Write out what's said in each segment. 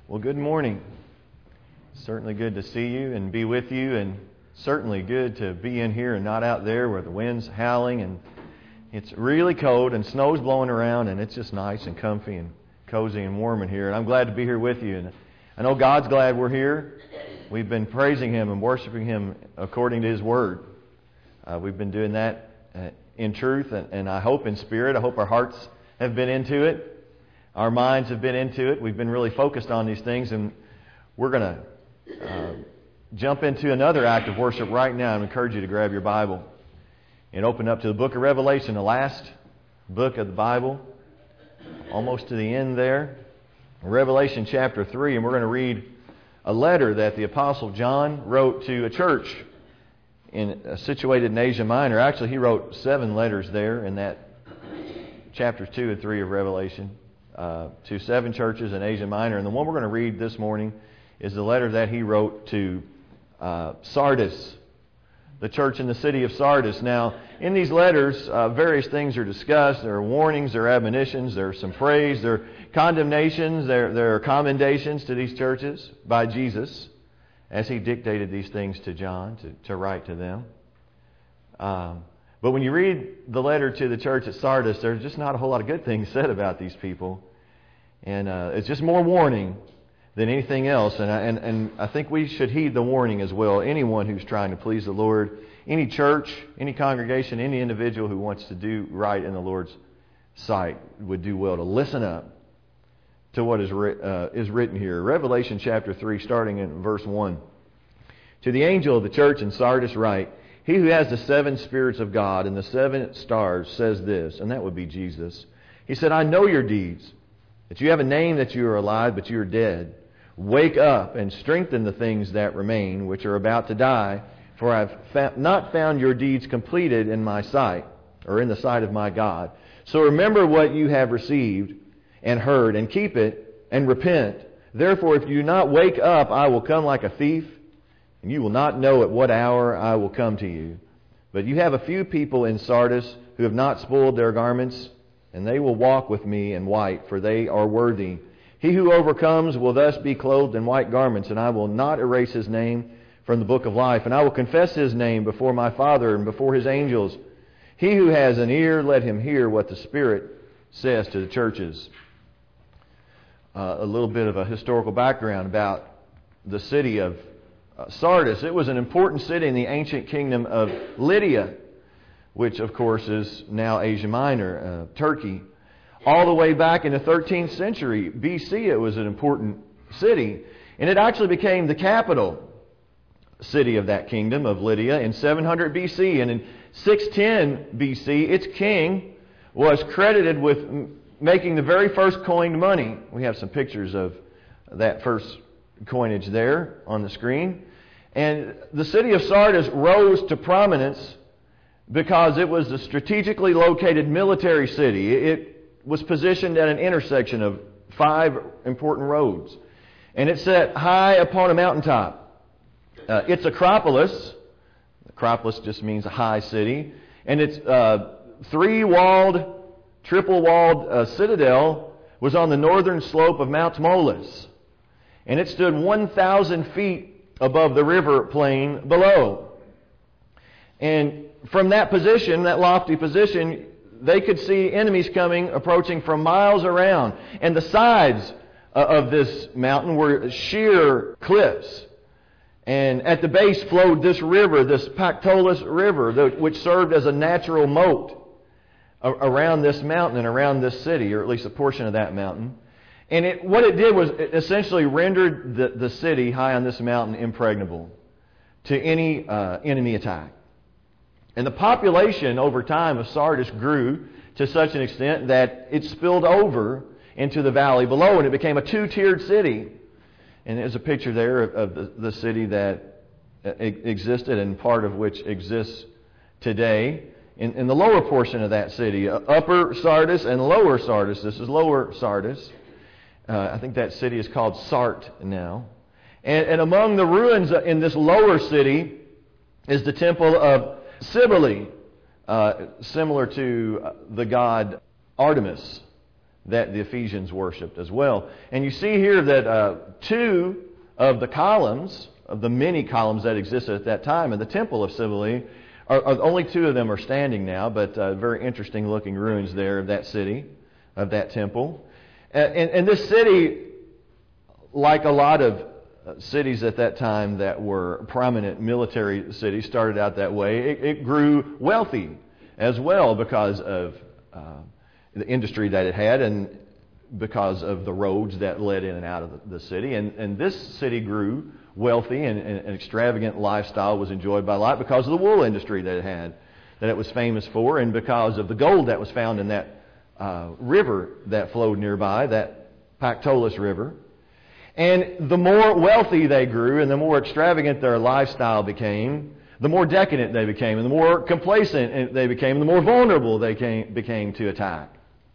Well, good morning. Certainly good to see you and be with you, and certainly good to be in here and not out there where the wind's howling and it's really cold and snow's blowing around, and it's just nice and comfy and cozy and warm in here. And I'm glad to be here with you. And I know God's glad we're here. We've been praising Him and worshiping Him according to His Word. We've been doing that in truth and I hope in spirit. I hope our hearts have been into it. Our minds have been into it. We've been really focused on these things, and we're going to jump into another act of worship right now. I encourage you to grab your Bible and open up to the book of Revelation, the last book of the Bible, almost to the end there. Revelation chapter 3, and we're going to read a letter that the Apostle John wrote to a church situated in Asia Minor. Actually, he wrote 7 letters there in that chapters 2 and 3 of Revelation. To 7 churches in Asia Minor. And the one we're going to read this morning is the letter that he wrote to Sardis, the church in the city of Sardis. Now, in these letters, various things are discussed. There are warnings, there are admonitions, there are some praise, there are condemnations, there are commendations to these churches by Jesus as He dictated these things to John to write to them. But when you read the letter to the church at Sardis, there's just not a whole lot of good things said about these people. And it's just more warning than anything else. And I think we should heed the warning as well. Anyone who's trying to please the Lord, any church, any congregation, any individual who wants to do right in the Lord's sight would do well to listen up to what is written here. Revelation chapter 3, starting in verse 1. To the angel of the church in Sardis write, He who has the 7 spirits of God and the 7 stars says this, and that would be Jesus. He said, I know your deeds, that you have a name that you are alive, but you are dead. Wake up and strengthen the things that remain, which are about to die, for I have not found your deeds completed in my sight, or in the sight of my God. So remember what you have received and heard, and keep it, and repent. Therefore, if you do not wake up, I will come like a thief, and you will not know at what hour I will come to you. But you have a few people in Sardis who have not spoiled their garments, and they will walk with me in white, for they are worthy. He who overcomes will thus be clothed in white garments, and I will not erase his name from the book of life. And I will confess his name before my Father and before His angels. He who has an ear, let him hear what the Spirit says to the churches. A little bit of a historical background about the city of Sardis. It was an important city in the ancient kingdom of Lydia, which of course is now Asia Minor, Turkey. All the way back in the 13th century BC, it was an important city. And it actually became the capital city of that kingdom of Lydia in 700 BC. And in 610 BC, its king was credited with making the very first coined money. We have some pictures of that first coinage there on the screen. And the city of Sardis rose to prominence because it was a strategically located military city. It was positioned at an intersection of 5 important roads. And it's set high upon a mountaintop. Its Acropolis just means a high city, and its 3-walled, triple-walled citadel was on the northern slope of Mount Tmolus. And it stood 1,000 feet above the river plain below. And from that position, that lofty position, they could see enemies approaching from miles around. And the sides of this mountain were sheer cliffs. And at the base flowed this river, this Pactolus River, which served as a natural moat around this mountain and around this city, or at least a portion of that mountain. And what it did was it essentially rendered the city high on this mountain impregnable to any enemy attack. And the population over time of Sardis grew to such an extent that it spilled over into the valley below, and it became a 2-tiered city. And there's a picture there of the city that existed and part of which exists today. In the lower portion of that city, Upper Sardis and Lower Sardis. This is Lower Sardis. I think that city is called Sart now. And among the ruins in this lower city is the temple of Cybele, similar to the god Artemis, that the Ephesians worshipped as well. And you see here that two of the columns, of the many columns that existed at that time in the Temple of Cybele, only two of them are standing now, but very interesting looking ruins there of that city, of that temple. And this city, like a lot of cities at that time that were prominent military cities, started out that way. It grew wealthy as well because of the industry that it had and because of the roads that led in and out of the city. And this city grew wealthy, and an extravagant lifestyle was enjoyed by a lot because of the wool industry that it had, that it was famous for, and because of the gold that was found in that river that flowed nearby, that Pactolus River. And the more wealthy they grew and the more extravagant their lifestyle became, the more decadent they became, and the more complacent they became, and the more vulnerable they became to attack.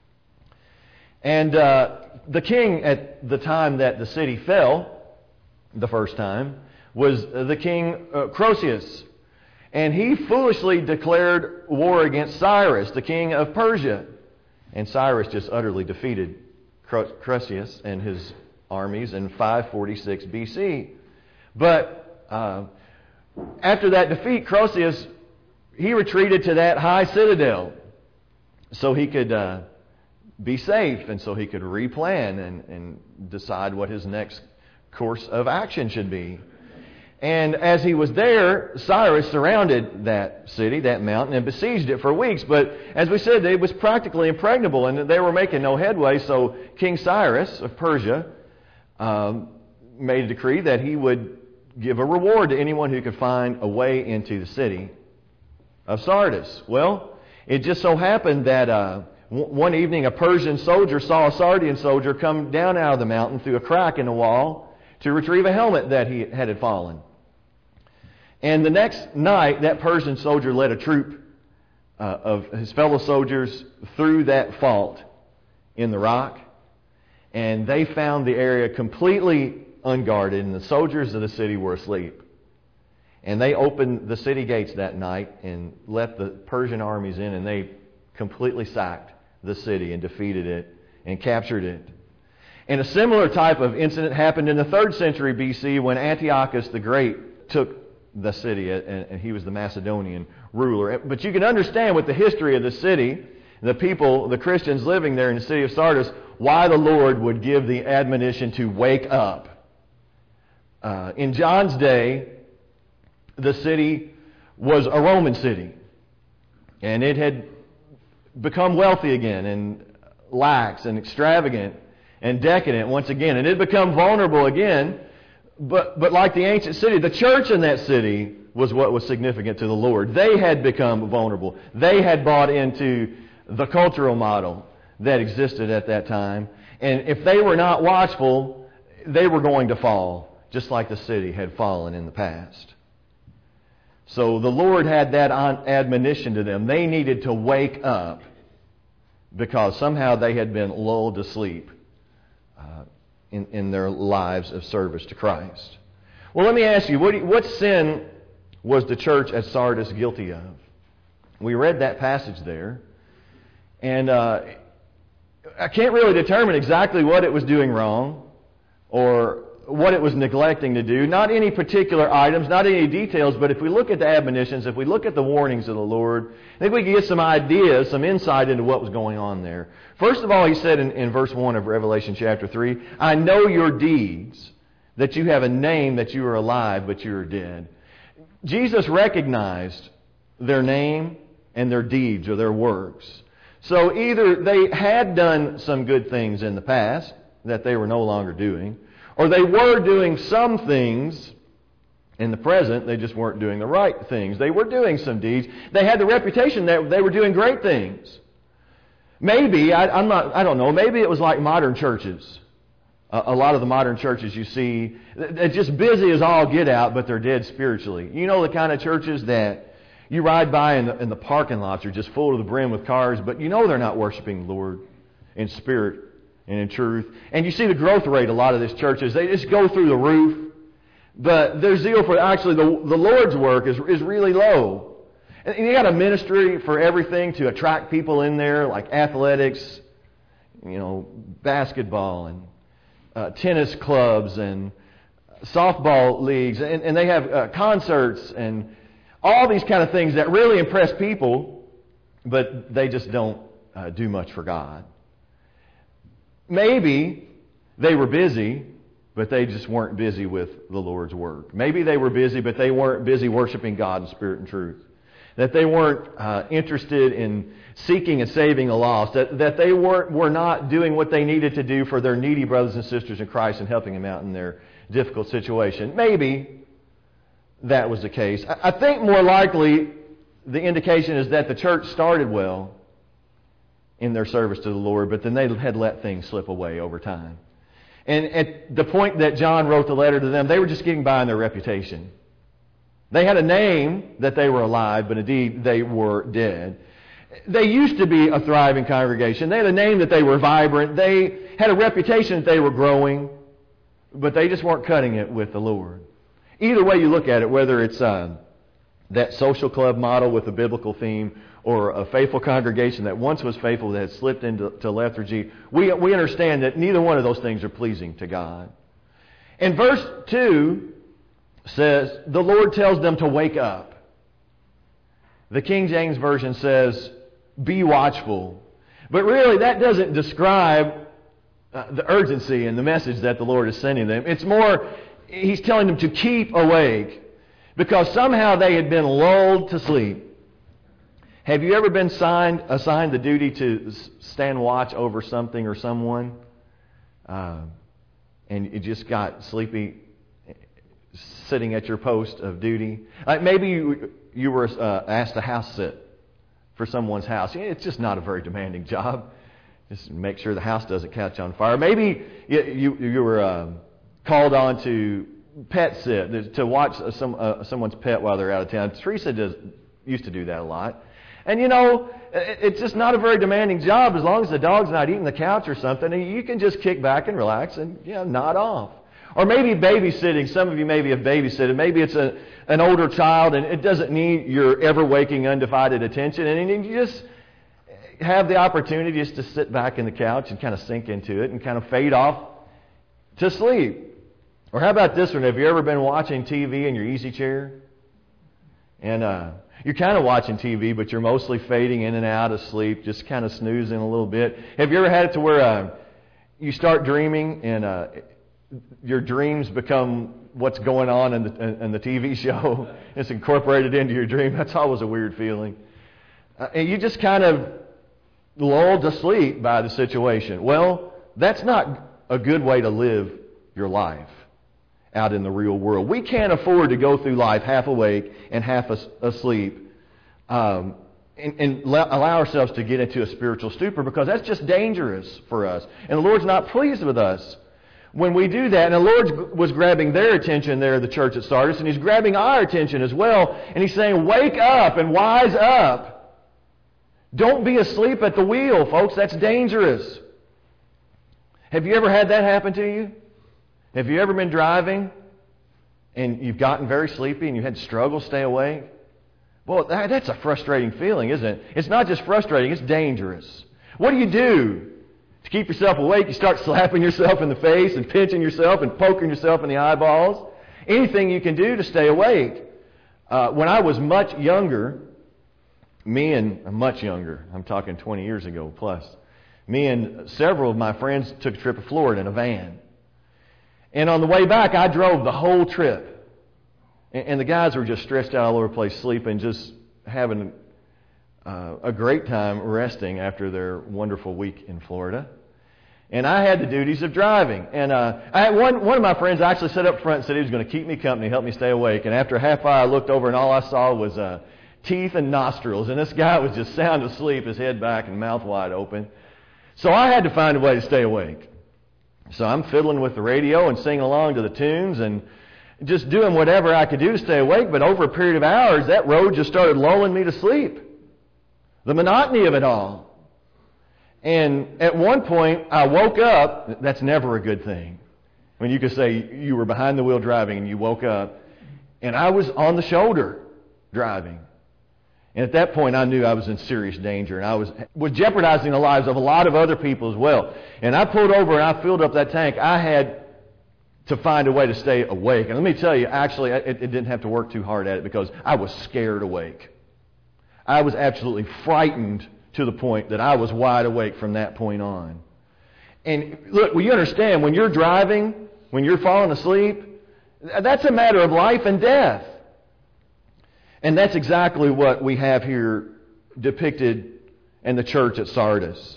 And the king at the time that the city fell, the first time, was the king Croesus. And he foolishly declared war against Cyrus, the king of Persia. And Cyrus just utterly defeated Croesus and his armies in 546 BC. But after that defeat, Croesus, he retreated to that high citadel so he could be safe and so he could replan and decide what his next course of action should be. And as he was there, Cyrus surrounded that city, that mountain, and besieged it for weeks. But as we said, it was practically impregnable, and they were making no headway. So King Cyrus of Persia made a decree that he would give a reward to anyone who could find a way into the city of Sardis. Well, it just so happened that one evening a Persian soldier saw a Sardian soldier come down out of the mountain through a crack in the wall to retrieve a helmet that had fallen. And the next night, that Persian soldier led a troop of his fellow soldiers through that fault in the rock, and they found the area completely unguarded, and the soldiers of the city were asleep. And they opened the city gates that night and let the Persian armies in, and they completely sacked the city and defeated it and captured it. And a similar type of incident happened in the 3rd century BC when Antiochus the Great took the city, and he was the Macedonian ruler. But you can understand with the history of the city, the people, the Christians living there in the city of Sardis, why the Lord would give the admonition to wake up. In John's day, the city was a Roman city, and it had become wealthy again, and lax and extravagant and decadent once again, and it had become vulnerable again. But like the ancient city, the church in that city was what was significant to the Lord. They had become vulnerable. They had bought into the cultural model that existed at that time. And if they were not watchful, they were going to fall, just like the city had fallen in the past. So the Lord had that admonition to them. They needed to wake up because somehow they had been lulled to sleep in their lives of service to Christ. Well, let me ask you, what sin was the church at Sardis guilty of? We read that passage there, and I can't really determine exactly what it was doing wrong or what it was neglecting to do. Not any particular items, not any details, but if we look at the admonitions, if we look at the warnings of the Lord, I think we can get some ideas, some insight into what was going on there. First of all, he said in verse 1 of Revelation chapter 3, I know your deeds, that you have a name, that you are alive, but you are dead. Jesus recognized their name and their deeds or their works. So either they had done some good things in the past that they were no longer doing, or they were doing some things in the present, they just weren't doing the right things. They were doing some deeds. They had the reputation that they were doing great things. Maybe, I don't know, maybe it was like modern churches. A lot of the modern churches you see, they're just busy as all get out, but they're dead spiritually. You know the kind of churches that you ride by and the parking lots are just full to the brim with cars, but you know they're not worshiping the Lord in spirit and in truth. And you see the growth rate, a lot of these churches, they just go through the roof. But their zeal for actually the Lord's work is really low. And you got a ministry for everything to attract people in there, like athletics, basketball and tennis clubs and softball leagues, and they have concerts and all these kind of things that really impress people, but they just don't do much for God. Maybe they were busy, but they just weren't busy with the Lord's work. Maybe they were busy, but they weren't busy worshiping God in spirit and truth. That they weren't interested in seeking and saving the lost. That they were not doing what they needed to do for their needy brothers and sisters in Christ and helping them out in their difficult situation. Maybe that was the case. I think more likely the indication is that the church started well in their service to the Lord, but then they had let things slip away over time. And at the point that John wrote the letter to them, they were just getting by on their reputation. They had a name that they were alive, but indeed they were dead. They used to be a thriving congregation. They had a name that they were vibrant. They had a reputation that they were growing, but they just weren't cutting it with the Lord. Either way you look at it, whether it's that social club model with a biblical theme or a faithful congregation that once was faithful that had slipped into lethargy, we understand that neither one of those things are pleasing to God. And verse 2 says, the Lord tells them to wake up. The King James Version says, be watchful. But really that doesn't describe the urgency and the message that the Lord is sending them. It's more, He's telling them to keep awake because somehow they had been lulled to sleep. Have you ever been assigned the duty to stand watch over something or someone, and you just got sleepy sitting at your post of duty? Like maybe you were asked to house sit for someone's house. It's just not a very demanding job. Just make sure the house doesn't catch on fire. Maybe you were called on to pet sit, to watch someone's pet while they're out of town. Teresa used to do that a lot. And it's just not a very demanding job as long as the dog's not eating the couch or something. And you can just kick back and relax and nod off. Or maybe babysitting. Some of you maybe have babysitted. Maybe it's an older child and it doesn't need your ever-waking, undivided attention. And you just have the opportunity just to sit back in the couch and kind of sink into it and kind of fade off to sleep. Or how about this one? Have you ever been watching TV in your easy chair? And you're kind of watching TV, but you're mostly fading in and out of sleep, just kind of snoozing a little bit. Have you ever had it to where you start dreaming and your dreams become what's going on in the TV show? It's incorporated into your dream. That's always a weird feeling. And you just kind of lulled to sleep by the situation. Well, that's not a good way to live your life out in the real world. We can't afford to go through life half awake and half asleep and allow ourselves to get into a spiritual stupor, because that's just dangerous for us. And the Lord's not pleased with us when we do that. And the Lord was grabbing their attention there, the church at Sardis, and He's grabbing our attention as well. And He's saying, wake up and wise up. Don't be asleep at the wheel, folks. That's dangerous. Have you ever had that happen to you? Have you ever been driving and you've gotten very sleepy and you had to struggle to stay awake? Well, that's a frustrating feeling, isn't it? It's not just frustrating, it's dangerous. What do you do to keep yourself awake? You start slapping yourself in the face and pinching yourself and poking yourself in the eyeballs. Anything you can do to stay awake. When I was much younger, I'm talking 20 years ago plus, me and several of my friends took a trip to Florida in a van. And on the way back, I drove the whole trip. And the guys were just stretched out all over the place, sleeping, just having a great time resting after their wonderful week in Florida. And I had the duties of driving. And I had one of my friends actually sat up front and said he was going to keep me company, help me stay awake. And after a half hour, I looked over and all I saw was teeth and nostrils. And this guy was just sound asleep, his head back and mouth wide open. So I had to find a way to stay awake. So I'm fiddling with the radio and singing along to the tunes and just doing whatever I could do to stay awake. But over a period of hours, that road just started lulling me to sleep. The monotony of it all. And at one point, I woke up. That's never a good thing. When you could say you were behind the wheel driving and you woke up, and I was on the shoulder driving. And at that point, I knew I was in serious danger, and I was jeopardizing the lives of a lot of other people as well. And I pulled over and I filled up that tank. I had to find a way to stay awake. And let me tell you, actually, it didn't have to work too hard at it because I was scared awake. I was absolutely frightened to the point that I was wide awake from that point on. And look, you understand, when you're driving, when you're falling asleep, that's a matter of life and death. And that's exactly what we have here depicted in the church at Sardis.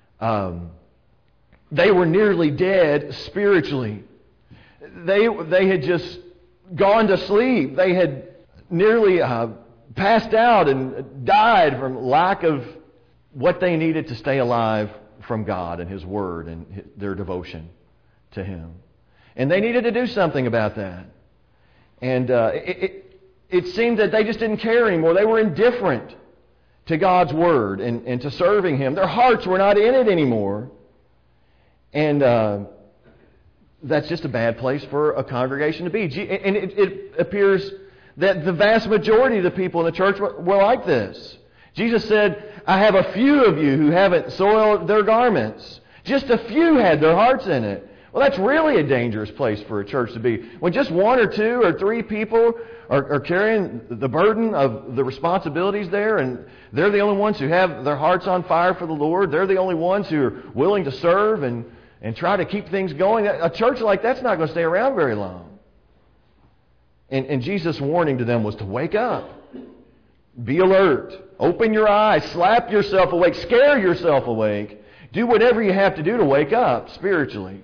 They were nearly dead spiritually. They had just gone to sleep. They had nearly passed out and died from lack of what they needed to stay alive from God and His Word and their devotion to Him. And they needed to do something about that. And it seemed that they just didn't care anymore. They were indifferent to God's Word and to serving Him. Their hearts were not in it anymore. And that's just a bad place for a congregation to be. And it appears that the vast majority of the people in the church were like this. Jesus said, I have a few of you who haven't soiled their garments. Just a few had their hearts in it. Well, that's really a dangerous place for a church to be. When just one or two or three people are carrying the burden of the responsibilities there, and they're the only ones who have their hearts on fire for the Lord. They're the only ones who are willing to serve and try to keep things going. A church like that's not going to stay around very long. And Jesus' warning to them was to wake up. Be alert. Open your eyes. Slap yourself awake. Scare yourself awake. Do whatever you have to do to wake up spiritually.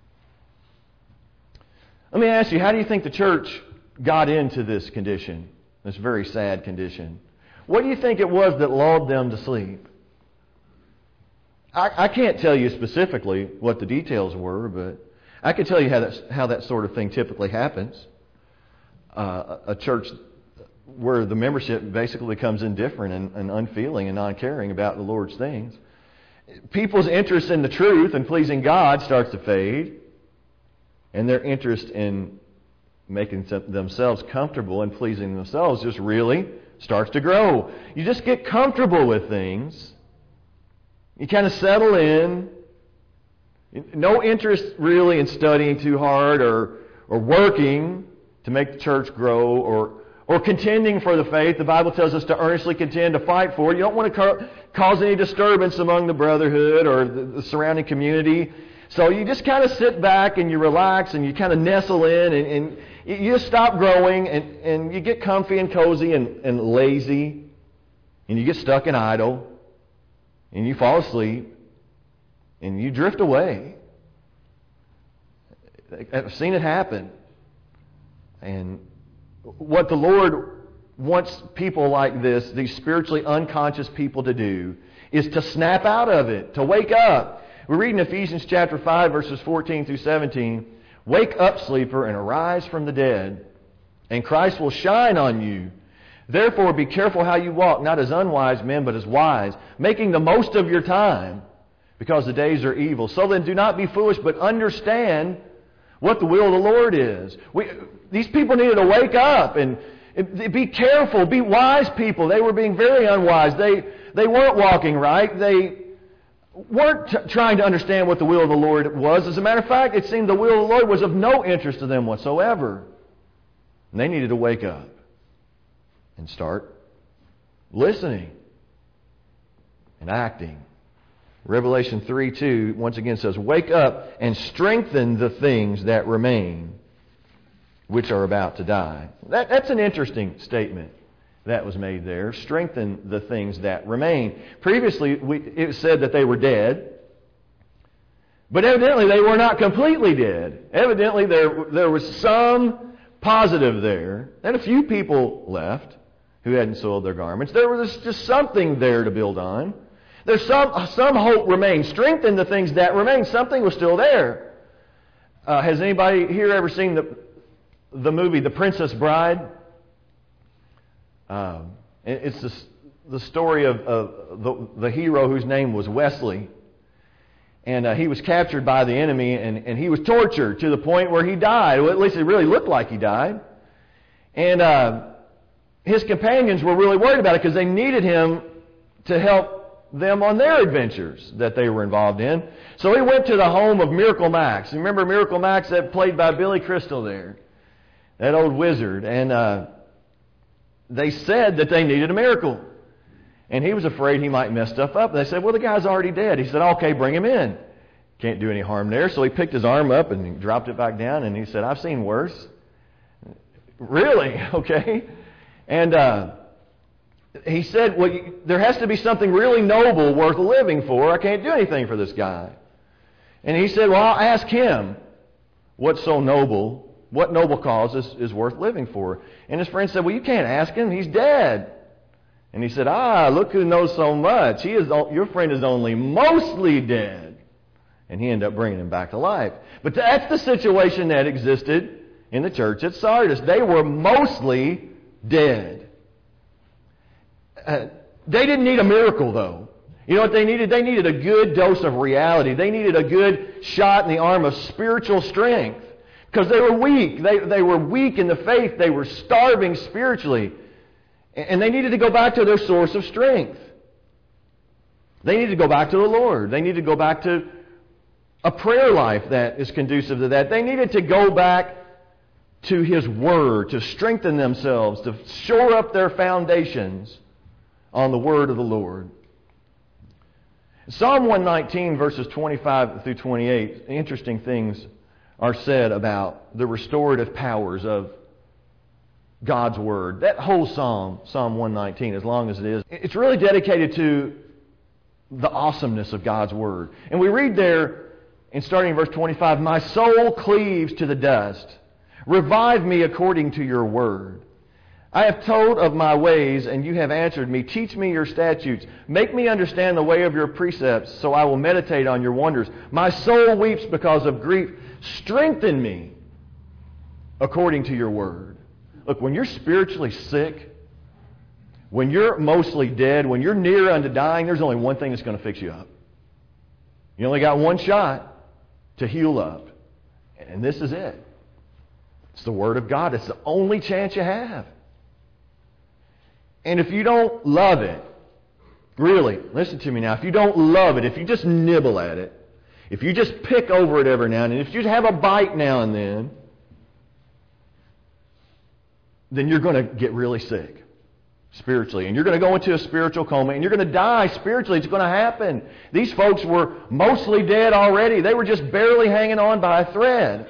Let me ask you, how do you think the church got into this condition, this very sad condition? What do you think it was that lulled them to sleep? I can't tell you specifically what the details were, but I can tell you how that sort of thing typically happens. A church where the membership basically becomes indifferent and unfeeling and non-caring about the Lord's things. People's interest in the truth and pleasing God starts to fade, and their interest in making themselves comfortable and pleasing themselves just really starts to grow. You just get comfortable with things. You kind of settle in. No interest really in studying too hard or working to make the church grow or contending for the faith. The Bible tells us to earnestly contend, to fight for it. You don't want to cause any disturbance among the brotherhood or the surrounding community. So you just kind of sit back and you relax and you kind of nestle in and you just stop growing and you get comfy and cozy and lazy and you get stuck and idle and you fall asleep and you drift away. I've seen it happen. And what the Lord wants people like this, these spiritually unconscious people, to do is to snap out of it, to wake up. We read in Ephesians chapter 5, verses 14 through 17, "Wake up, sleeper, and arise from the dead, and Christ will shine on you. Therefore be careful how you walk, not as unwise men, but as wise, making the most of your time, because the days are evil. So then do not be foolish, but understand what the will of the Lord is." These people needed to wake up and be careful, be wise people. They were being very unwise. They weren't walking right. They weren't trying to understand what the will of the Lord was. As a matter of fact, it seemed the will of the Lord was of no interest to them whatsoever. And they needed to wake up and start listening and acting. Revelation 3:2 once again says, "Wake up and strengthen the things that remain, which are about to die." That's an interesting statement that was made there. Strengthen the things that remain. Previously, it said that they were dead. But evidently, they were not completely dead. Evidently, there was some positive there. And a few people left who hadn't soiled their garments. There was just something there to build on. There's some hope remained. Strengthen the things that remain. Something was still there. Has anybody here ever seen the movie The Princess Bride? It's the story of the hero whose name was Wesley. And he was captured by the enemy, and he was tortured to the point where he died. Well, at least it really looked like he died. And his companions were really worried about it because they needed him to help them on their adventures that they were involved in. So he went to the home of Miracle Max. You remember Miracle Max, that played by Billy Crystal there, that old wizard. And they said that they needed a miracle. And he was afraid he might mess stuff up. And they said, well, the guy's already dead. He said, okay, bring him in. Can't do any harm there. So he picked his arm up and he dropped it back down. And he said, I've seen worse. Really? Okay. And he said, well, there has to be something really noble worth living for. I can't do anything for this guy. And he said, well, I'll ask him what's so noble, what noble cause is worth living for. And his friend said, well, you can't ask him. He's dead. And he said, look who knows so much. Your friend is only mostly dead. And he ended up bringing him back to life. But that's the situation that existed in the church at Sardis. They were mostly dead. They didn't need a miracle, though. You know what they needed? They needed a good dose of reality. They needed a good shot in the arm of spiritual strength. Because they were weak. They were weak in the faith. They were starving spiritually. And they needed to go back to their source of strength. They needed to go back to the Lord. They needed to go back to a prayer life that is conducive to that. They needed to go back to His Word, to strengthen themselves, to shore up their foundations on the Word of the Lord. Psalm 119, verses 25 through 28, interesting things are said about the restorative powers of God's Word. That whole psalm, Psalm 119, as long as it is, it's really dedicated to the awesomeness of God's Word. And we read there, in starting in verse 25, my soul cleaves to the dust. Revive me according to your word. I have told of my ways, and you have answered me. Teach me your statutes. Make me understand the way of your precepts, so I will meditate on your wonders. My soul weeps because of grief. Strengthen me according to your word. Look, when you're spiritually sick, when you're mostly dead, when you're near unto dying, there's only one thing that's going to fix you up. You only got one shot to heal up. And this is it. It's the Word of God. It's the only chance you have. And if you don't love it, really, listen to me now, if you don't love it, if you just nibble at it, if you just pick over it every now and then, if you just have a bite now and then you're going to get really sick spiritually. And you're going to go into a spiritual coma, and you're going to die spiritually. It's going to happen. These folks were mostly dead already. They were just barely hanging on by a thread.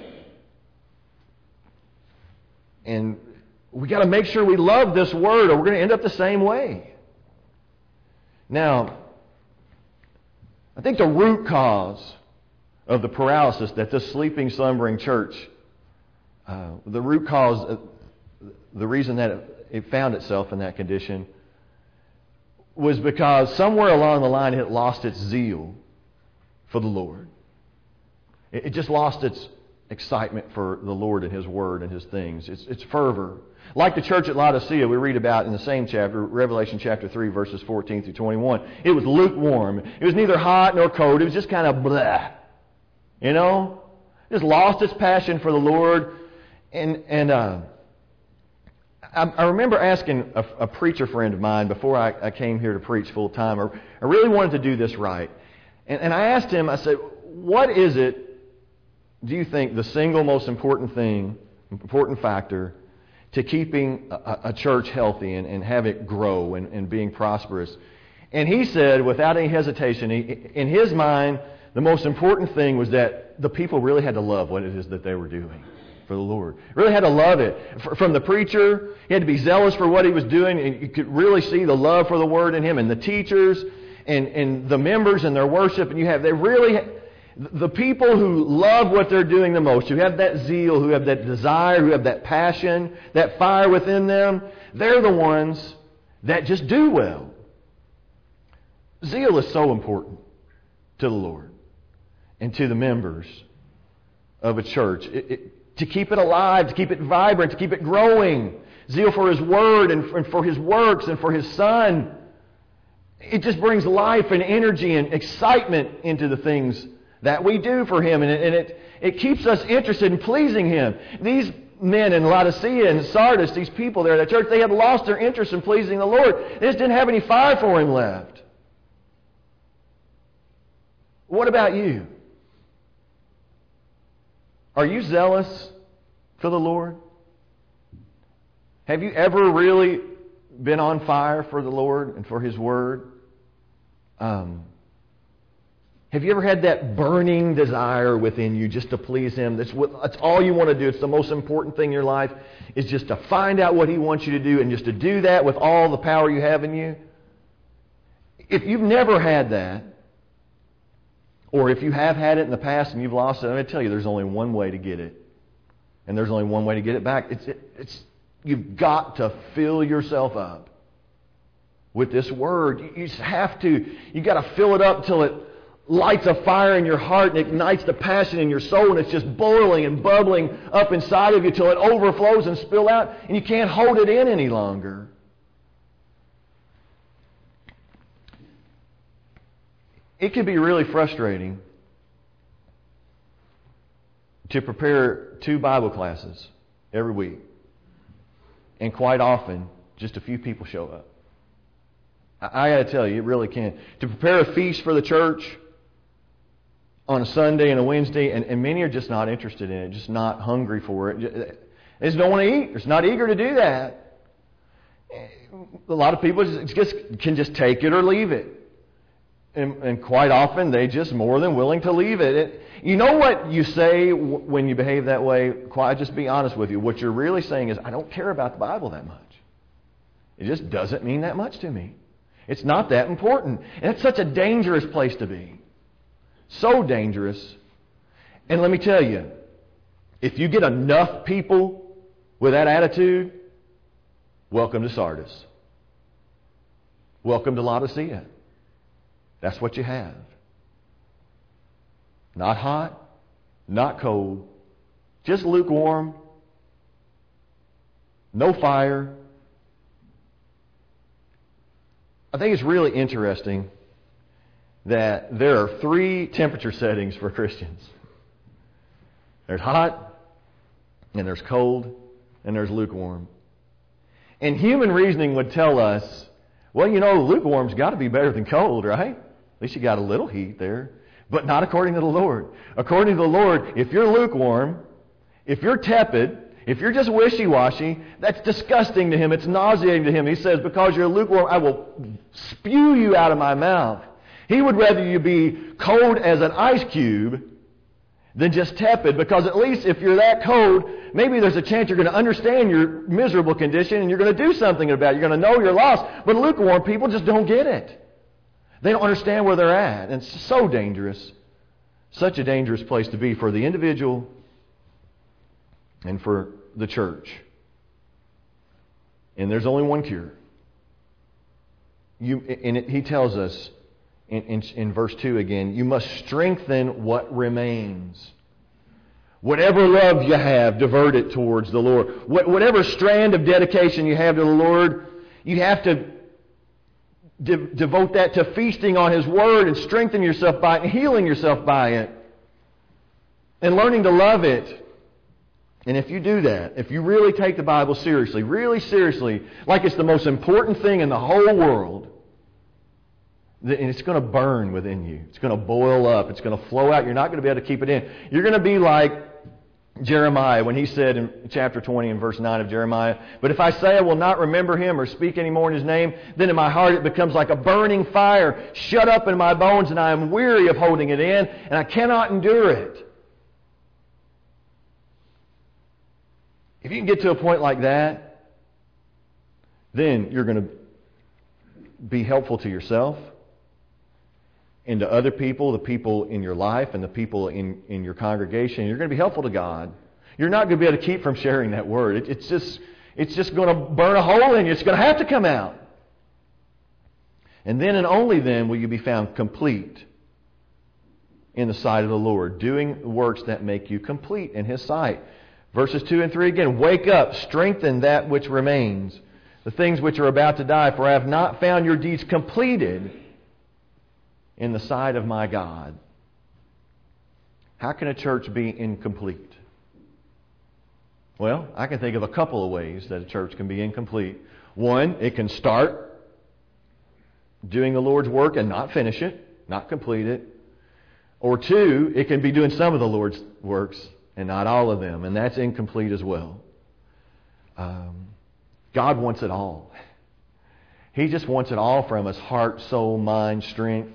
And we got to make sure we love this Word, or we're going to end up the same way. Now, I think the root cause of the paralysis that this sleeping, slumbering church, the root cause, the reason that it found itself in that condition was because somewhere along the line it lost its zeal for the Lord. It just lost its excitement for the Lord and His Word and His things. It's fervor. Like the church at Laodicea we read about in the same chapter, Revelation chapter 3, verses 14 through 21. It was lukewarm. It was neither hot nor cold. It was just kind of blah. You know? Just lost its passion for the Lord. I remember asking a preacher friend of mine before I came here to preach full time. I really wanted to do this right. And I asked him, I said, what is it, do you think, the single most important factor to keeping a church healthy and have it grow and being prosperous? And he said, without any hesitation, in his mind, the most important thing was that the people really had to love what it is that they were doing for the Lord. Really had to love it. From the preacher, he had to be zealous for what he was doing, and you could really see the love for the Word in him. And the teachers and the members and their worship, and the people who love what they're doing the most, who have that zeal, who have that desire, who have that passion, that fire within them, they're the ones that just do well. Zeal is so important to the Lord and to the members of a church. To keep it alive, to keep it vibrant, to keep it growing. Zeal for His Word and for His works and for His Son. It just brings life and energy and excitement into the things that we do for Him. And it keeps us interested in pleasing Him. These men in Laodicea and Sardis, these people there at that church, they had lost their interest in pleasing the Lord. They just didn't have any fire for Him left. What about you? Are you zealous for the Lord? Have you ever really been on fire for the Lord and for His Word? Have you ever had that burning desire within you just to please Him? That's all you want to do. It's the most important thing in your life, is just to find out what He wants you to do and just to do that with all the power you have in you. If you've never had that, or if you have had it in the past and you've lost it, I'm going to tell you there's only one way to get it. And there's only one way to get it back. You've got to fill yourself up with this Word. You just have to. You've got to fill it up till it lights a fire in your heart and ignites the passion in your soul, and it's just boiling and bubbling up inside of you till it overflows and spills out, and you can't hold it in any longer. It can be really frustrating to prepare 2 Bible classes every week, and quite often just a few people show up. I got to tell you, it really can. To prepare a feast for the church on a Sunday and a Wednesday, and many are just not interested in it, just not hungry for it. They just don't want to eat. They're just not eager to do that. A lot of people can just take it or leave it. And quite often, they're just more than willing to leave it. You know what you say when you behave that way? Just be honest with you. What you're really saying is, I don't care about the Bible that much. It just doesn't mean that much to me. It's not that important. And it's such a dangerous place to be. So dangerous. And let me tell you, if you get enough people with that attitude, welcome to Sardis. Welcome to Laodicea. That's what you have. Not hot, not cold, just lukewarm, no fire. I think it's really interesting that there are 3 temperature settings for Christians. There's hot, and there's cold, and there's lukewarm. And human reasoning would tell us, well, lukewarm's got to be better than cold, right? At least you got a little heat there. But not according to the Lord. According to the Lord, if you're lukewarm, if you're tepid, if you're just wishy-washy, that's disgusting to Him. It's nauseating to Him. He says, because you're lukewarm, I will spew you out of my mouth. He would rather you be cold as an ice cube than just tepid, because at least if you're that cold, maybe there's a chance you're going to understand your miserable condition and you're going to do something about it. You're going to know you're lost. But lukewarm people just don't get it. They don't understand where they're at. And it's so dangerous. Such a dangerous place to be for the individual and for the church. And there's only one cure. He tells us in verse 2 again, you must strengthen what remains. Whatever love you have, divert it towards the Lord. Whatever strand of dedication you have to the Lord, you have to devote that to feasting on His Word and strengthening yourself by it and healing yourself by it and learning to love it. And if you do that, if you really take the Bible seriously, really seriously, like it's the most important thing in the whole world, and it's going to burn within you. It's going to boil up. It's going to flow out. You're not going to be able to keep it in. You're going to be like Jeremiah when he said in chapter 20 and verse 9 of Jeremiah, but if I say I will not remember him or speak any more in his name, then in my heart it becomes like a burning fire shut up in my bones, and I am weary of holding it in, and I cannot endure it. If you can get to a point like that, then you're going to be helpful to yourself and to other people, the people in your life and the people in your congregation. You're going to be helpful to God. You're not going to be able to keep from sharing that word. It's just going to burn a hole in you. It's going to have to come out. And then and only then will you be found complete in the sight of the Lord, doing works that make you complete in His sight. Verses 2 and 3 again, wake up, strengthen that which remains, the things which are about to die, for I have not found your deeds completed in the sight of my God. How can a church be incomplete? Well, I can think of a couple of ways that a church can be incomplete. One, it can start doing the Lord's work and not finish it, not complete it. Or two, it can be doing some of the Lord's works and not all of them, and that's incomplete as well. God wants it all. He just wants it all from us: heart, soul, mind, strength.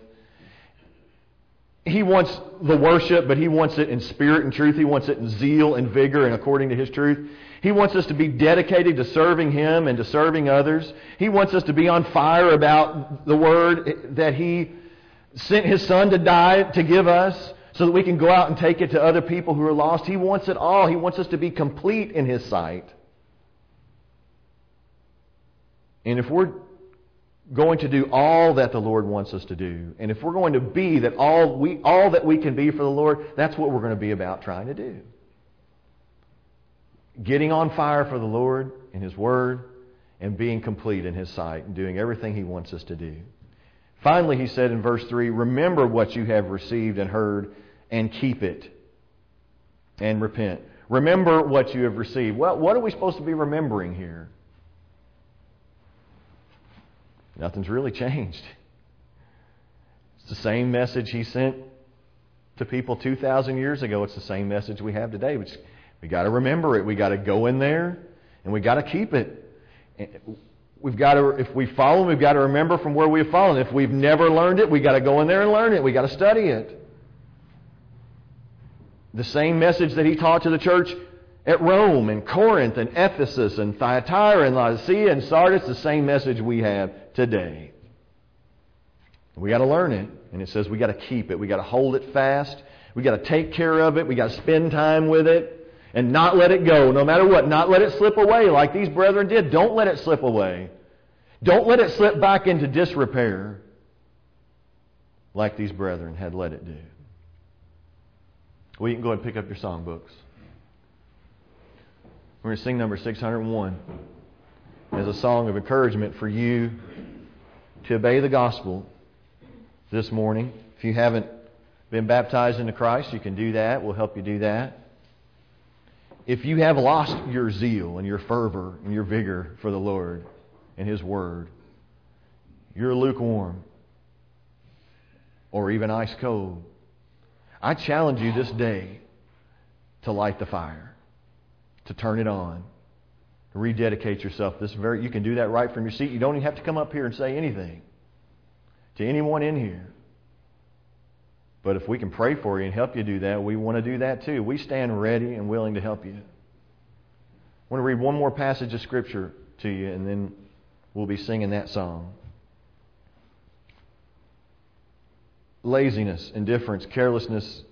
He wants the worship, but He wants it in spirit and truth. He wants it in zeal and vigor and according to His truth. He wants us to be dedicated to serving Him and to serving others. He wants us to be on fire about the Word that He sent His Son to die to give us so that we can go out and take it to other people who are lost. He wants it all. He wants us to be complete in His sight. And if we're going to do all that the Lord wants us to do, and if we're going to be that all that we can be for the Lord, that's what we're going to be about trying to do. Getting on fire for the Lord and His Word, and being complete in His sight and doing everything He wants us to do. Finally, He said in verse 3, remember what you have received and heard, and keep it, and repent. Remember what you have received. Well, what are we supposed to be remembering here? Nothing's really changed. It's the same message He sent to people 2,000 years ago. It's the same message we have today. We got to remember it. We got to go in there, and we got to keep it. We've got to, if we follow, we've got to remember from where we've fallen. If we've never learned it, we got to go in there and learn it. We got to study it. The same message that He taught to the church at Rome and Corinth and Ephesus and Thyatira and Laodicea and Sardis, the same message we have today. We got to learn it, and it says we got to keep it. We got to hold it fast. We got to take care of it. We got to spend time with it and not let it go, no matter what. Not let it slip away like these brethren did. Don't let it slip away. Don't let it slip back into disrepair like these brethren had let it do. Well, you can go ahead and pick up your songbooks. We're going to sing number 601 as a song of encouragement for you to obey the gospel this morning. If you haven't been baptized into Christ, you can do that. We'll help you do that. If you have lost your zeal and your fervor and your vigor for the Lord and His Word, you're lukewarm or even ice cold, I challenge you this day to light the fire, to turn it on, to rededicate yourself. You can do that right from your seat. You don't even have to come up here and say anything to anyone in here. But if we can pray for you and help you do that, we want to do that too. We stand ready and willing to help you. I want to read one more passage of Scripture to you, and then we'll be singing that song. Laziness, indifference, carelessness,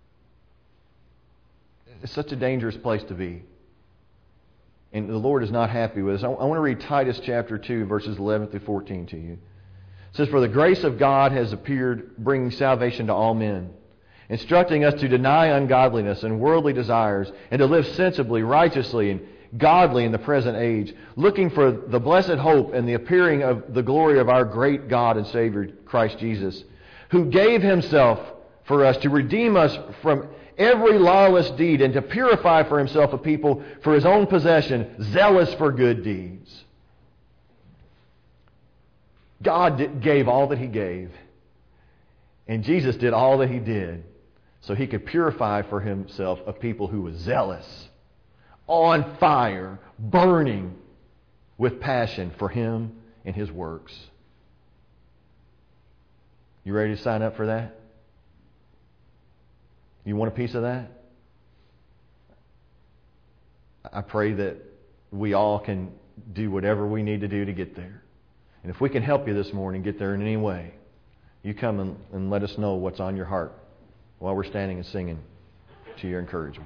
it's such a dangerous place to be. And the Lord is not happy with us. I want to read Titus chapter 2, verses 11 through 14 to you. It says, for the grace of God has appeared, bringing salvation to all men, instructing us to deny ungodliness and worldly desires, and to live sensibly, righteously, and godly in the present age, looking for the blessed hope and the appearing of the glory of our great God and Savior, Christ Jesus, who gave Himself for us to redeem us from every lawless deed and to purify for Himself a people for His own possession, zealous for good deeds. God gave all that He gave, and Jesus did all that He did so He could purify for Himself a people who was zealous, on fire, burning with passion for Him and His works. You ready to sign up for that? You want a piece of that? I pray that we all can do whatever we need to do to get there. And if we can help you this morning get there in any way, you come and let us know what's on your heart while we're standing and singing to your encouragement.